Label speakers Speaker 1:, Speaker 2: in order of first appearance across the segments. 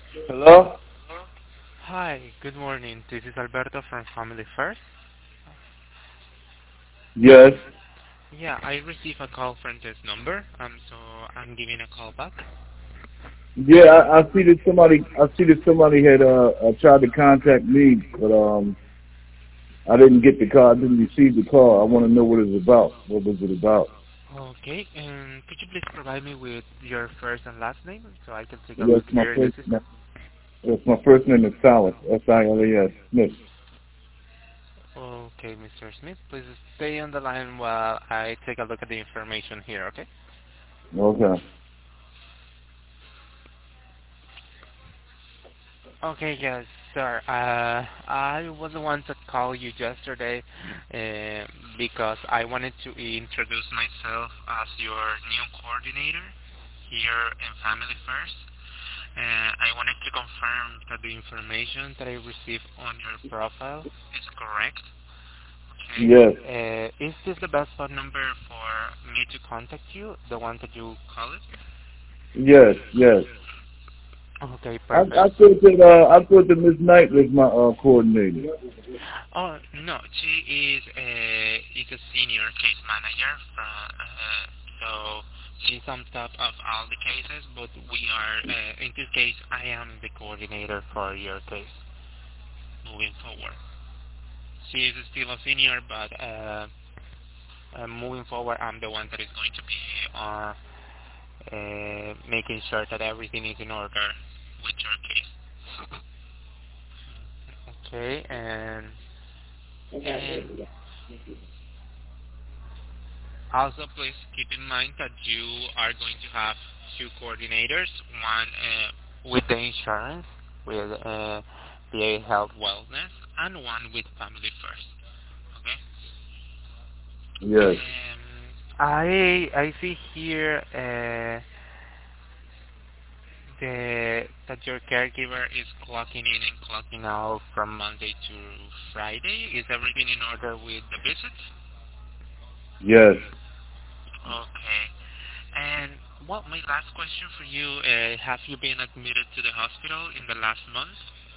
Speaker 1: Hello?
Speaker 2: Hi, good morning. This is Alberto from Family First.
Speaker 1: Yes.
Speaker 2: Yeah, I received a call from this number, so I'm giving a call back.
Speaker 1: Yeah, I see that somebody had tried to contact me, but I didn't get the call. I didn't receive the call. I want to know what it's about. What was it about?
Speaker 2: Okay, and could you please provide me with your first and last name so I can take a
Speaker 1: Yes,
Speaker 2: look here in the system?
Speaker 1: yes, my first name is Silas. Silas Smith.
Speaker 2: Okay, Mr. Smith, please stay on the line while I take a look at the information here, okay?
Speaker 1: Okay.
Speaker 2: Okay, yes, sir. I was the one that called you yesterday because I wanted to introduce myself as your new coordinator here in Family First. I wanted to confirm that the information that I received on your profile is correct. Okay.
Speaker 1: Yes.
Speaker 2: Is this the best phone number for me to contact you, the one that you call it?
Speaker 1: Yes. Yes.
Speaker 2: Okay,
Speaker 1: I
Speaker 2: perfect.
Speaker 1: I thought that Miss Knight was my coordinator.
Speaker 2: Oh no, she is a senior case manager. So she's on top of all the cases, but we are in this case. I am the coordinator for your case moving forward. She is still a senior, but moving forward, I'm the one that is going to be making sure that everything is in order with your case. Okay, and also, please keep in mind that you are going to have two coordinators, one with the insurance, with VA Health Wellness, and one with Family First. Okay.
Speaker 1: Yes.
Speaker 2: I see here that your caregiver is clocking in and clocking out from Monday to Friday. Is everything in order with the visits?
Speaker 1: Yes.
Speaker 2: Okay. And well, my last question for you, have you been admitted to the hospital in the last month?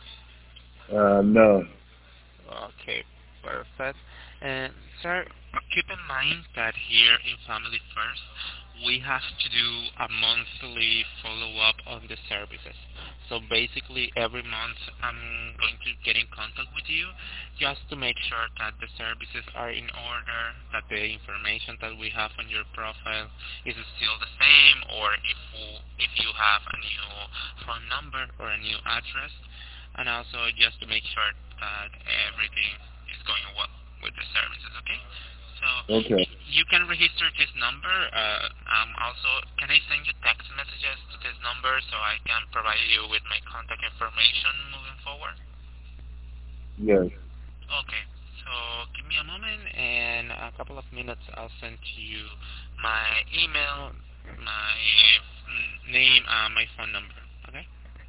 Speaker 1: No.
Speaker 2: Okay, perfect. And sir, keep in mind that here in Family First, we have to do a monthly follow-up on the services. So basically, every month I'm going to get in contact with you just to make sure that the services are in order, that the information that we have on your profile is still the same, or if you have a new phone number or a new address, and also just to make sure that everything is going well with the services, okay? So
Speaker 1: Okay.
Speaker 2: you can register this number. Also, can I send you text messages to this number so I can provide you with my contact information moving forward?
Speaker 1: Yes.
Speaker 2: Okay. So give me a moment and a couple of minutes I'll send to you my email, my name, my phone number. Okay?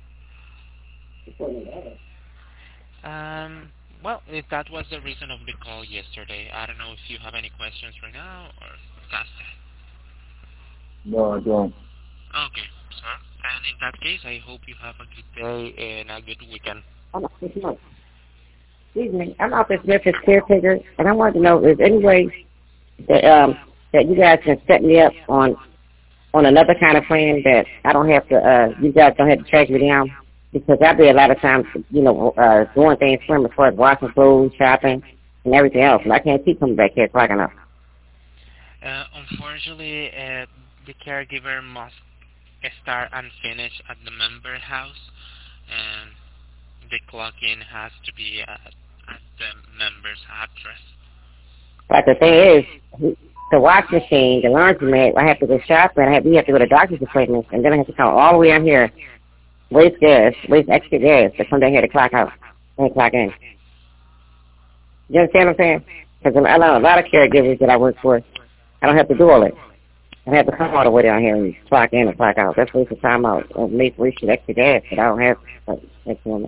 Speaker 2: Um, well, if that was the reason of the call yesterday. I don't know if you have any questions right now or that's it.
Speaker 1: No, I don't.
Speaker 2: Okay, sir. And in that case, I hope you have a good day and a good weekend.
Speaker 3: I'm excuse me. I'm Office Memphis caretaker, and I wanted to know if there's any way that that you guys can set me up on another kind of plan that I don't have to. You guys don't have to track me down because I be a lot of times, doing things for me as far as washing clothes, shopping, and everything else, and I can't keep coming back here clocking up.
Speaker 2: Unfortunately, the caregiver must start and finish at the member house, and the clock-in has to be at the member's address.
Speaker 3: But the thing is, the wash machine, the laundromat, I have to go shopping. We have to go to doctor's appointments, and then I have to come all the way out here, waste extra gas to come down here to clock out and clock in. You understand what I'm saying? Because a lot of caregivers that I work for, I don't have to do all that. I have to come all the way down here and clock in and clock out. That's wasting time out. Make wasting extra gas that I don't have. Next moment.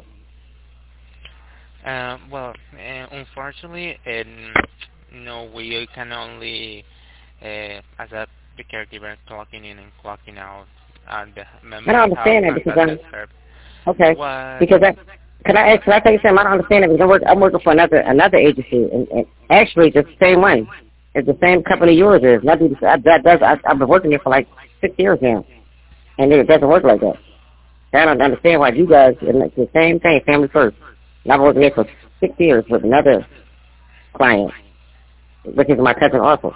Speaker 2: Unfortunately, no, we can only accept the caregiver clocking in and clocking out at the
Speaker 3: I don't
Speaker 2: member's house
Speaker 3: understand that
Speaker 2: and
Speaker 3: because
Speaker 2: that's it, sir.
Speaker 3: Okay.
Speaker 2: What?
Speaker 3: Because can I tell you something? I don't understand it because I'm working for another agency, and actually it's the same one. It's the same company yours is. Nothing. I've been working there for like 6 years now, and it doesn't work like that. I don't understand why you guys. It's the same thing. Family first. And I've been working there for 6 years with another client, which is my cousin also.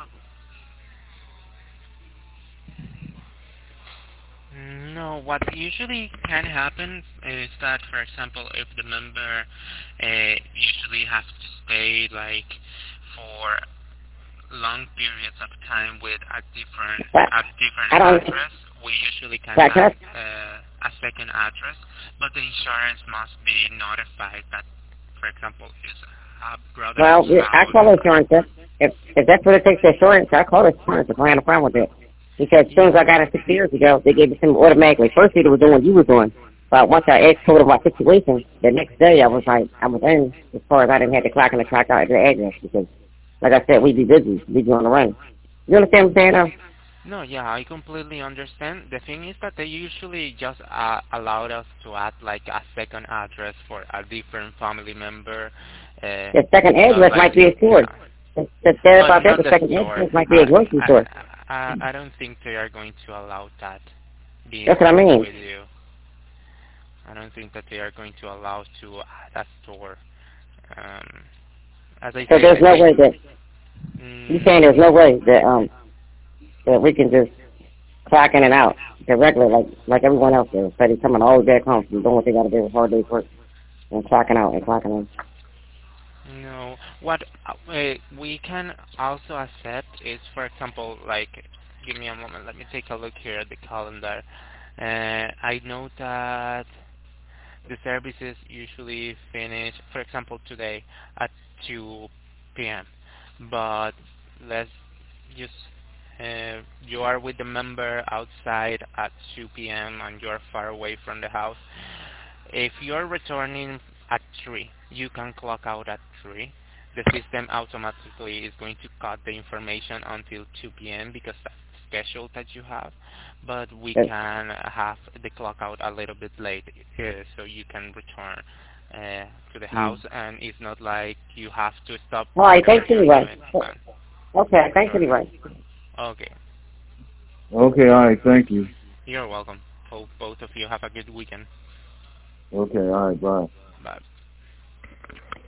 Speaker 2: No, what usually can happen is that, for example, if the member usually has to stay like for long periods of time with a different
Speaker 3: I don't.
Speaker 2: address, we usually can
Speaker 3: Like,
Speaker 2: add a second address, but the insurance must be notified that, for example, his brother's
Speaker 3: well, I
Speaker 2: house.
Speaker 3: call insurance. If that's what it takes to insurance, I call insurance if I had a problem with it. Because as soon as I got it 6 years ago, they gave it to me automatically. First, they were doing what you were doing. But once I asked told them my situation, the next day I was in as far as I didn't have to clock in and clock out at the address because, like I said, we'd be busy. We'd be on the run. You understand what I'm saying?
Speaker 2: No, yeah, I completely understand. The thing is that they usually just allowed us to add like a second address for a different family member.
Speaker 3: The second address might be a store. The second address might be a grocery store.
Speaker 2: I don't think they are going to allow that.
Speaker 3: That's what I mean.
Speaker 2: With you. I don't think that they are going to allow to add a store. As I
Speaker 3: so
Speaker 2: say,
Speaker 3: there's no way that you're saying there's no way that we can just clock in and out directly like everyone else does. So they're coming all the way back home from doing what they got to do with hard day's work and clocking out and clocking in.
Speaker 2: No, what we can also accept is, for example, like, give me a moment, let me take a look here at the calendar. I know that the services usually finish, for example, today at 2 p.m. But let's just, you are with the member outside at 2 p.m. and you're far away from the house. If you're returning at 3, you can clock out at 3. The system automatically is going to cut the information until 2 p.m. because that's the schedule that you have. But we can have the clock out a little bit late so you can return to the house, and it's not like you have to stop.
Speaker 3: All right, thanks anyway. Okay, thanks anyway.
Speaker 2: Okay.
Speaker 1: Okay, all right, thank you.
Speaker 2: You're welcome. Hope both of you have a good weekend.
Speaker 1: Okay, all right, bye.
Speaker 2: Bye.